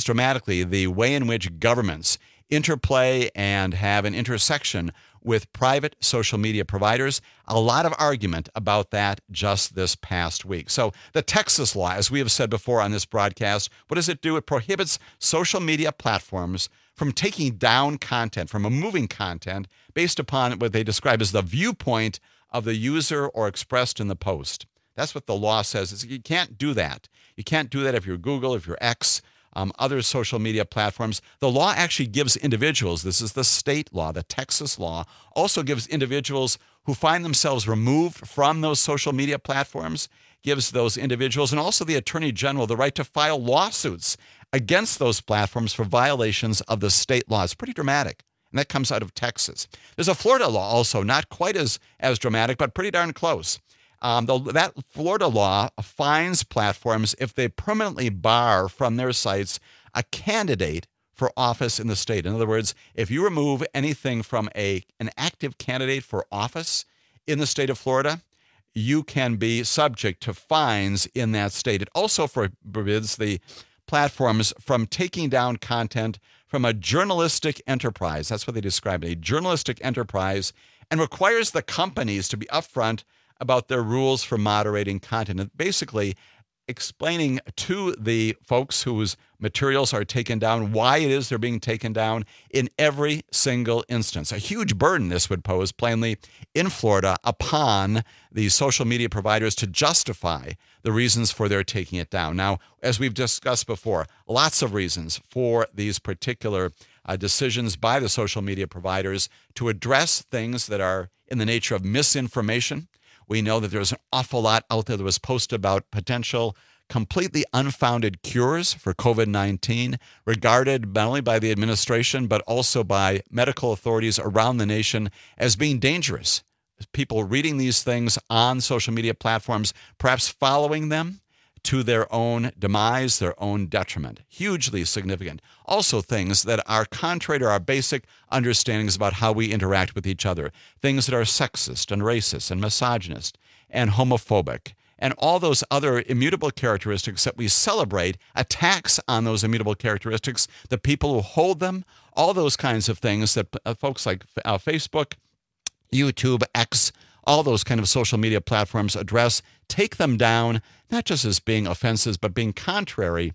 the way in which governments interplay and have an intersection with private social media providers. A lot of argument about that just this past week. So the Texas law, as we have said before on this broadcast, what does it do? It prohibits social media platforms from taking down content, from removing content based upon what they describe as the viewpoint of the user or expressed in the post. That's what the law says. You can't do that. You can't do that if you're Google, if you're X, other social media platforms. The law actually gives individuals, this is the state law, the Texas law, also gives individuals who find themselves removed from those social media platforms, gives those individuals and also the Attorney General the right to file lawsuits against those platforms for violations of the state law. It's pretty dramatic. And that comes out of Texas. There's a Florida law also, not quite as dramatic, but pretty darn close. That Florida law fines platforms if they permanently bar from their sites a candidate for office in the state. In other words, if you remove anything from an active candidate for office in the state of Florida, you can be subject to fines in that state. It also forbids the platforms from taking down content from a journalistic enterprise. That's what they described, a journalistic enterprise, and requires the companies to be upfront about their rules for moderating content. And basically explaining to the folks whose materials are taken down why it is they're being taken down in every single instance. A huge burden this would pose, plainly, in Florida upon the social media providers to justify the reasons for their taking it down. Now, as we've discussed before, lots of reasons for these particular decisions by the social media providers to address things that are in the nature of misinformation. We know that there's an awful lot out there that was posted about potential completely unfounded cures for COVID-19, regarded not only by the administration, but also by medical authorities around the nation as being dangerous. People reading these things on social media platforms, perhaps following them to their own demise, their own detriment. Hugely significant. Also things that are contrary to our basic understandings about how we interact with each other. Things that are sexist and racist and misogynist and homophobic and all those other immutable characteristics that we celebrate, attacks on those immutable characteristics, the people who hold them, all those kinds of things that folks like Facebook, YouTube, X, all those kind of social media platforms address, take them down, not just as being offenses, but being contrary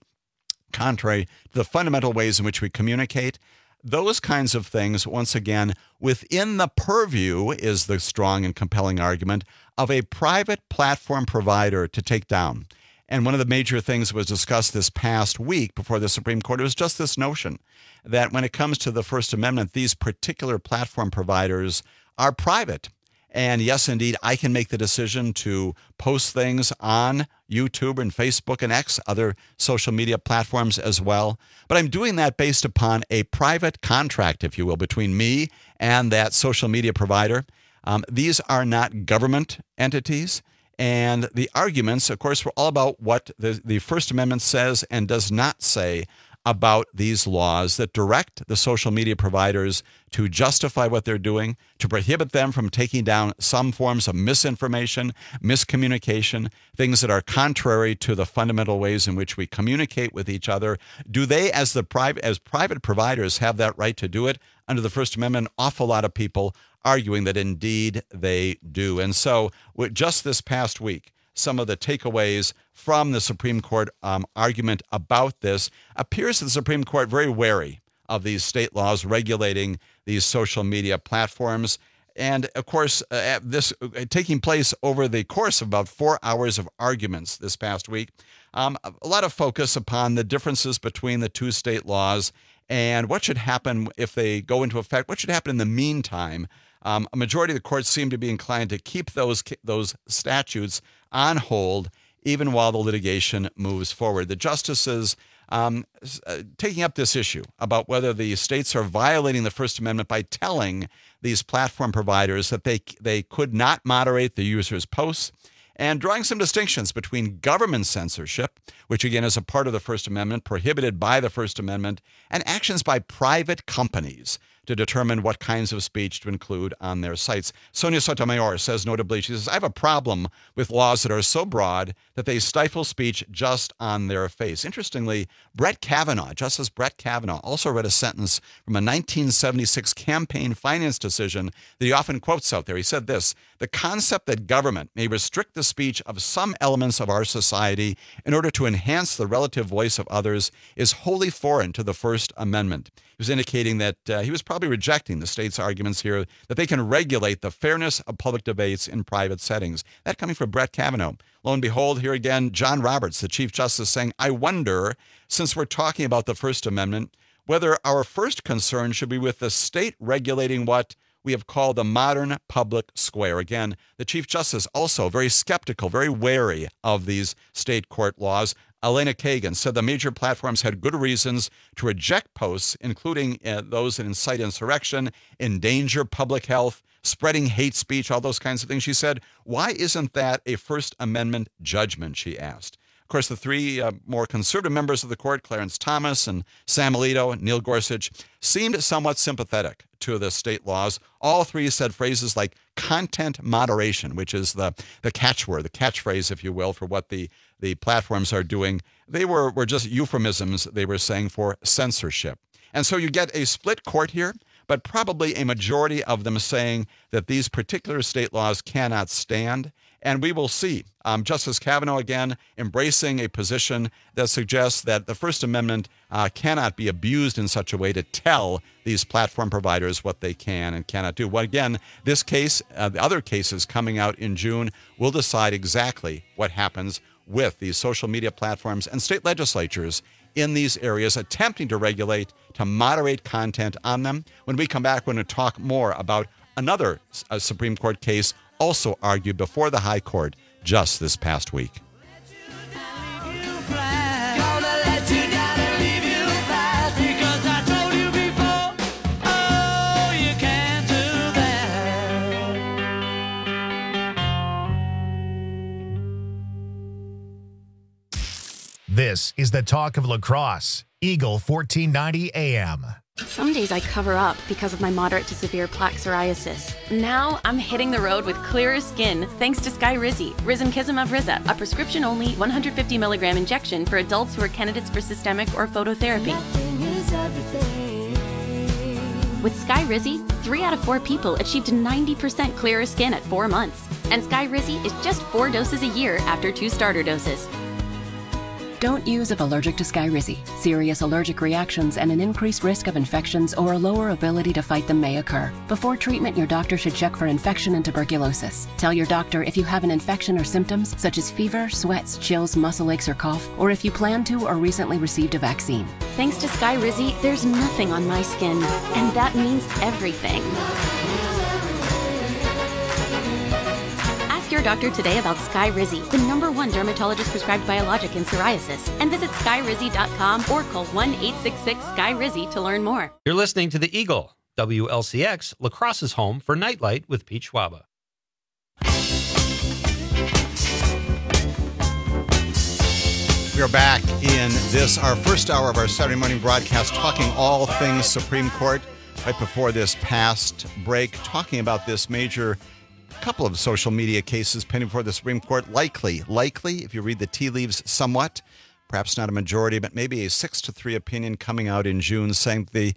to the fundamental ways in which we communicate. Those kinds of things, once again, within the purview is the strong and compelling argument of a private platform provider to take down. And one of the major things that was discussed this past week before the Supreme Court was just this notion that when it comes to the First Amendment, these particular platform providers are private. And yes, indeed, I can make the decision to post things on YouTube and Facebook and X, other social media platforms as well. But I'm doing that based upon a private contract, if you will, between me and that social media provider. These are not government entities. And the arguments, of course, were all about what the First Amendment says and does not say about these laws that direct the social media providers to justify what they're doing, to prohibit them from taking down some forms of misinformation, miscommunication, things that are contrary to the fundamental ways in which we communicate with each other. Do they, as private providers, have that right to do it? Under the First Amendment, an awful lot of people arguing that indeed they do. And so just this past week, some of the takeaways from the Supreme Court argument about this appears that the Supreme Court very wary of these state laws regulating these social media platforms. And of course, this taking place over the course of about 4 hours of arguments this past week, a lot of focus upon the differences between the two state laws and what should happen if they go into effect, what should happen in the meantime. A majority of the courts seem to be inclined to keep those statutes on hold even while the litigation moves forward. The justices taking up this issue about whether the states are violating the First Amendment by telling these platform providers that they could not moderate the users' posts, and drawing some distinctions between government censorship, which again is a part of the First Amendment, prohibited by the First Amendment, and actions by private companies to determine what kinds of speech to include on their sites. Sonia Sotomayor says notably, she says, I have a problem with laws that are so broad that they stifle speech just on their face. Interestingly, Justice Brett Kavanaugh, also read a sentence from a 1976 campaign finance decision that he often quotes out there. He said this, the concept that government may restrict the speech of some elements of our society in order to enhance the relative voice of others is wholly foreign to the First Amendment. He was indicating that he was probably rejecting the state's arguments here that they can regulate the fairness of public debates in private settings. That coming from Brett Kavanaugh. Lo and behold, here again, John Roberts, the Chief Justice, saying, I wonder, since we're talking about the First Amendment, whether our first concern should be with the state regulating what we have called the modern public square. Again, the Chief Justice also very skeptical, very wary of these state court laws. Elena Kagan said the major platforms had good reasons to reject posts, including those that incite insurrection, endanger public health, spreading hate speech, all those kinds of things. She said, why isn't that a First Amendment judgment, she asked. Of course, the three more conservative members of the court, Clarence Thomas and Sam Alito and Neil Gorsuch, seemed somewhat sympathetic to the state laws. All three said phrases like content moderation, which is the catchword, the catchphrase, if you will, for what the platforms are doing. They were just euphemisms, they were saying, for censorship. And so you get a split court here, but probably a majority of them saying that these particular state laws cannot stand. And we will see. Justice Kavanaugh, again, embracing a position that suggests that the First Amendment cannot be abused in such a way to tell these platform providers what they can and cannot do. Well, again, this case, the other cases coming out in June, will decide exactly what happens with these social media platforms and state legislatures in these areas attempting to regulate, to moderate content on them. When we come back, we're going to talk more about another Supreme Court case also argued before the High Court just this past week. This is the talk of La Crosse, Eagle 1490 AM. Some days I cover up because of my moderate to severe plaque psoriasis. Now I'm hitting the road with clearer skin thanks to Skyrizi, Risankizumab Riza, a prescription-only 150 milligram injection for adults who are candidates for systemic or phototherapy. With Skyrizi, 3 out of 4 people achieved 90% clearer skin at 4 months. And Skyrizi is just 4 doses a year after 2 starter doses. Don't use if allergic to Skyrizi. Serious allergic reactions and an increased risk of infections or a lower ability to fight them may occur. Before treatment, your doctor should check for infection and tuberculosis. Tell your doctor if you have an infection or symptoms such as fever, sweats, chills, muscle aches, or cough, or if you plan to or recently received a vaccine. Thanks to Skyrizi, there's nothing on my skin, and that means everything. Your doctor today about Skyrizi, the #1 dermatologist prescribed biologic in psoriasis, and visit skyrizi.com or call 1-866-SKY-RIZZI to learn more. You're listening to The Eagle, WLCX, La Crosse's home for Nightlight with Pete Schwaba. We are back in this, our first hour of our Saturday morning broadcast, talking all things Supreme Court. Right before this past break, talking about this major couple of social media cases pending before the Supreme Court. Likely, if you read the tea leaves somewhat, perhaps not a majority, but maybe a 6-3 opinion coming out in June saying the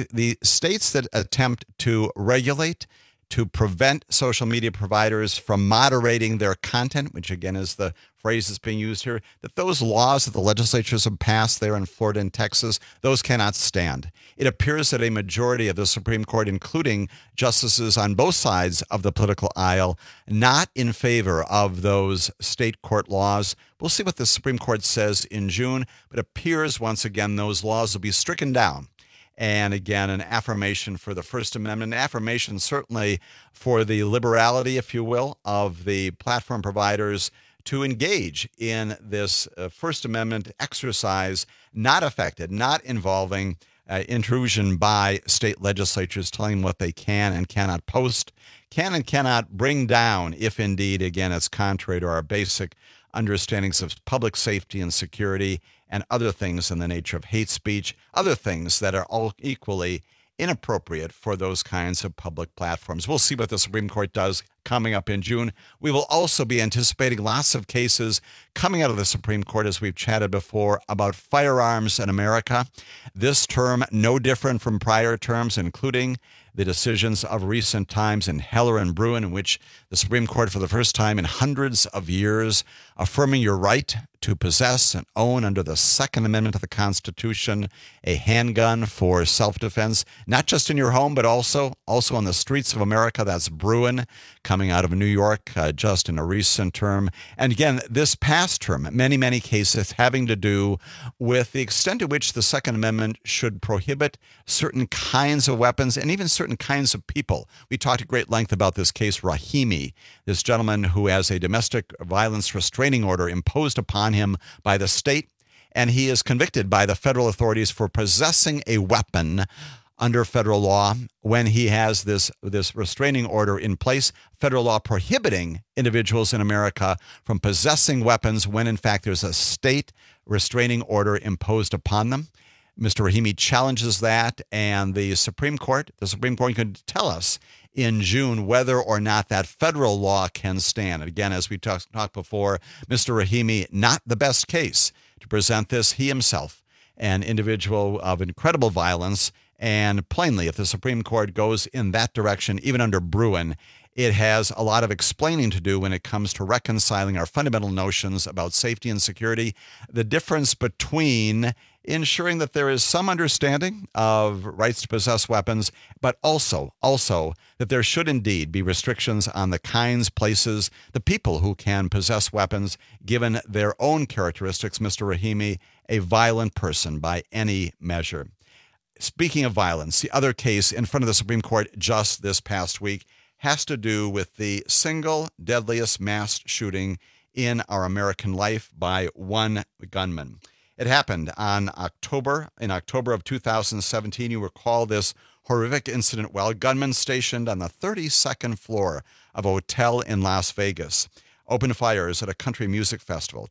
states that attempt to regulate, to prevent social media providers from moderating their content, which again is the phrase that's being used here, that those laws that the legislatures have passed there in Florida and Texas, those cannot stand. It appears that a majority of the Supreme Court, including justices on both sides of the political aisle, not in favor of those state court laws. We'll see what the Supreme Court says in June, but it appears once again those laws will be stricken down. And again, an affirmation for the First Amendment, an affirmation certainly for the liberality, if you will, of the platform providers to engage in this First Amendment exercise, not affected, not involving intrusion by state legislatures telling them what they can and cannot post, can and cannot bring down, if indeed, again, it's contrary to our basic understandings of public safety and security and other things in the nature of hate speech, other things that are all equally inappropriate for those kinds of public platforms. We'll see what the Supreme Court does coming up in June. We will also be anticipating lots of cases coming out of the Supreme Court, as we've chatted before, about firearms in America. This term, no different from prior terms, including the decisions of recent times in Heller and Bruen, in which the Supreme Court, for the first time in hundreds of years, affirming your right to possess and own under the Second Amendment of the Constitution a handgun for self-defense, not just in your home, but also on the streets of America. That's Bruen, coming out of New York just in a recent term. And again, this past term, many cases having to do with the extent to which the Second Amendment should prohibit certain kinds of weapons and even certain kinds of people. We talked at great length about this case, Rahimi, this gentleman who has a domestic violence restraining order imposed upon him by the state, and he is convicted by the federal authorities for possessing a weapon under federal law when he has this restraining order in place, federal law prohibiting individuals in America from possessing weapons when, in fact, there's a state restraining order imposed upon them. Mr. Rahimi challenges that, and the Supreme Court could tell us in June whether or not that federal law can stand. Again, as we talked before, Mr. Rahimi, not the best case to present this. He himself, an individual of incredible violence. And plainly, if the Supreme Court goes in that direction, even under Bruen, it has a lot of explaining to do when it comes to reconciling our fundamental notions about safety and security, the difference between ensuring that there is some understanding of rights to possess weapons, but also that there should indeed be restrictions on the kinds, places, the people who can possess weapons, given their own characteristics. Mr. Rahimi, a violent person by any measure. Speaking of violence, the other case in front of the Supreme Court just this past week has to do with the single deadliest mass shooting in our American life by one gunman. It happened in October of 2017. You recall this horrific incident while gunmen stationed on the 32nd floor of a hotel in Las Vegas opened fires at a country music festival,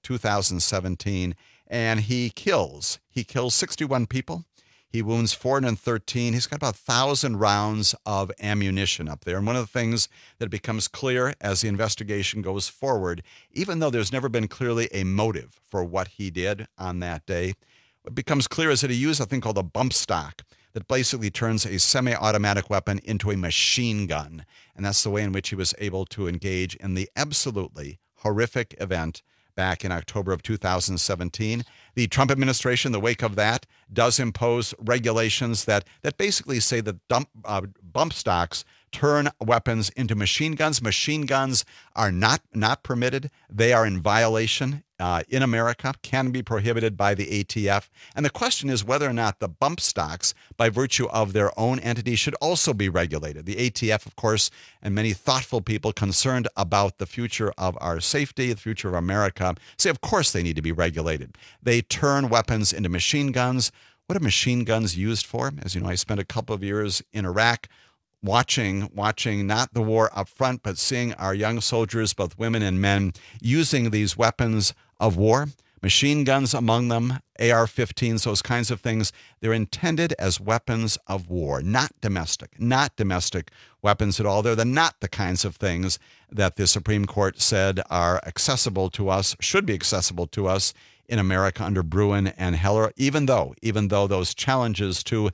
2017, and he kills 61 people. He wounds 413. He's got about 1,000 rounds of ammunition up there. And one of the things that becomes clear as the investigation goes forward, even though there's never been clearly a motive for what he did on that day, what becomes clear is that he used a thing called a bump stock that basically turns a semi-automatic weapon into a machine gun. And that's the way in which he was able to engage in the absolutely horrific event back in October of 2017. The Trump administration, in the wake of that, does impose regulations that basically say that bump stocks turn weapons into machine guns. Machine guns are not permitted. They are in violation in America, can be prohibited by the ATF. And the question is whether or not the bump stocks, by virtue of their own entity, should also be regulated. The ATF, of course, and many thoughtful people concerned about the future of our safety, the future of America, say, of course they need to be regulated. They turn weapons into machine guns. What are machine guns used for? As you know, I spent a couple of years in Iraq watching not the war up front, but seeing our young soldiers, both women and men, using these weapons of war, machine guns among them, AR-15s, those kinds of things. They're intended as weapons of war, not domestic weapons at all. They're not the kinds of things that the Supreme Court said are accessible to us, should be accessible to us in America under Bruen and Heller, even though those challenges to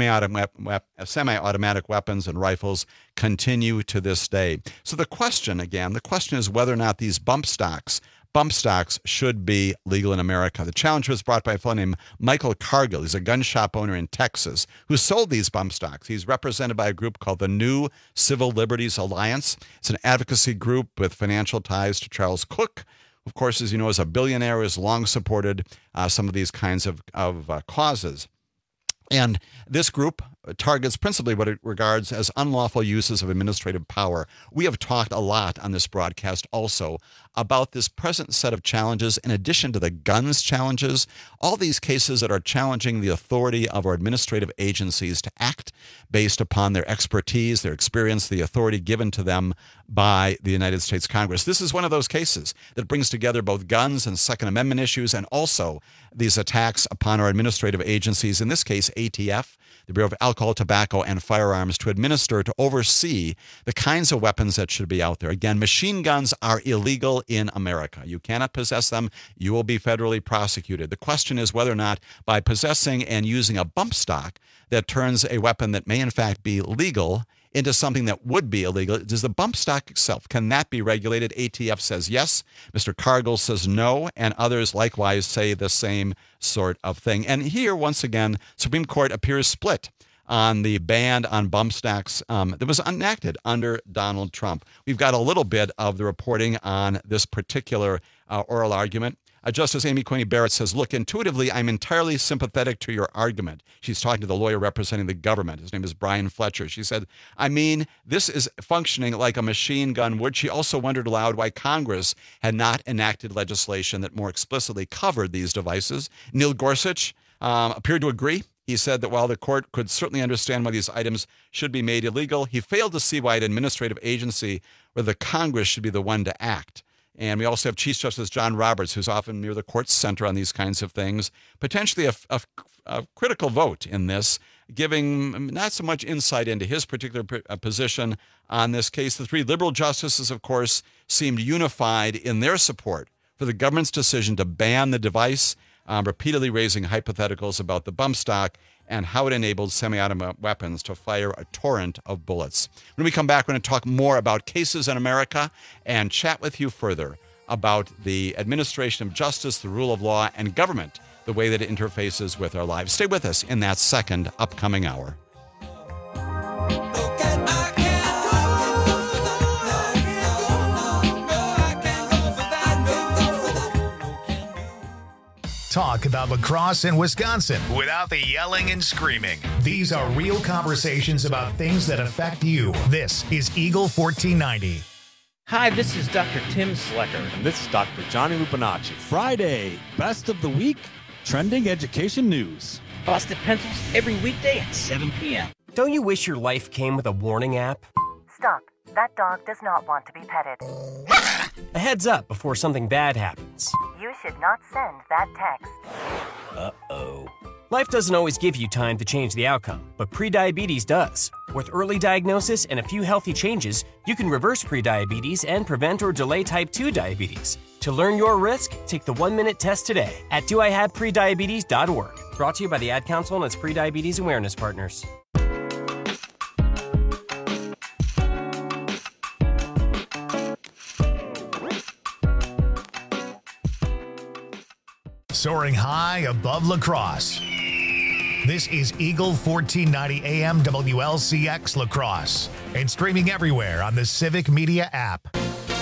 semi-automatic weapons and rifles continue to this day. So the question is whether or not these bump stocks should be legal in America. The challenge was brought by a fellow named Michael Cargill. He's a gun shop owner in Texas who sold these bump stocks. He's represented by a group called the New Civil Liberties Alliance. It's an advocacy group with financial ties to Charles Cook. Of course, as you know, as a billionaire, has long supported some of these kinds of causes. And this group targets principally what it regards as unlawful uses of administrative power. We have talked a lot on this broadcast also about this present set of challenges, in addition to the guns challenges, all these cases that are challenging the authority of our administrative agencies to act based upon their expertise, their experience, the authority given to them by the United States Congress. This is one of those cases that brings together both guns and Second Amendment issues, and also these attacks upon our administrative agencies, in this case, ATF, the Bureau of Alcohol, Tobacco, and Firearms, to oversee the kinds of weapons that should be out there. Again, machine guns are illegal in America. You cannot possess them. You will be federally prosecuted. The question is whether or not, by possessing and using a bump stock that turns a weapon that may in fact be legal into something that would be illegal, does the bump stock itself, can that be regulated? ATF says yes. Mr. Cargill says no, and others likewise say the same sort of thing. And here, once again, Supreme Court appears split on the ban on bump stocks that was enacted under Donald Trump. We've got a little bit of the reporting on this particular oral argument. Justice Amy Coney Barrett says, look, intuitively, I'm entirely sympathetic to your argument. She's talking to the lawyer representing the government. His name is Brian Fletcher. She said, I mean, this is functioning like a machine gun would. She also wondered aloud why Congress had not enacted legislation that more explicitly covered these devices. Neil Gorsuch appeared to agree. He said that while the court could certainly understand why these items should be made illegal, he failed to see why an administrative agency or the Congress should be the one to act. And we also have Chief Justice John Roberts, who's often near the court's center on these kinds of things, potentially a critical vote in this, giving not so much insight into his particular position on this case. The three liberal justices, of course, seemed unified in their support for the government's decision to ban the device. repeatedly raising hypotheticals about the bump stock and how it enabled semi-automatic weapons to fire a torrent of bullets. When we come back, we're going to talk more about cases in America and chat with you further about the administration of justice, the rule of law, and government, the way that it interfaces with our lives. Stay with us in that second upcoming hour. Talk about lacrosse in Wisconsin without the yelling and screaming. These are real conversations about things that affect you. This is Eagle 1490. Hi, this is Dr. Tim Slecker. And this is Dr. Johnny Lupinacci. Friday, best of the week, trending education news. Busted Pencils every weekday at 7 p.m. Don't you wish your life came with a warning app? Stop. That dog does not want to be petted. A heads up before something bad happens. You should not send that text. Uh-oh. Life doesn't always give you time to change the outcome, but prediabetes does. With early diagnosis and a few healthy changes, you can reverse prediabetes and prevent or delay type 2 diabetes. To learn your risk, take the 1-minute test today at doihaveprediabetes.org. Brought to you by the Ad Council and its prediabetes awareness partners. Soaring high above lacrosse. This is Eagle 1490 AM WLCX Lacrosse and streaming everywhere on the Civic Media app.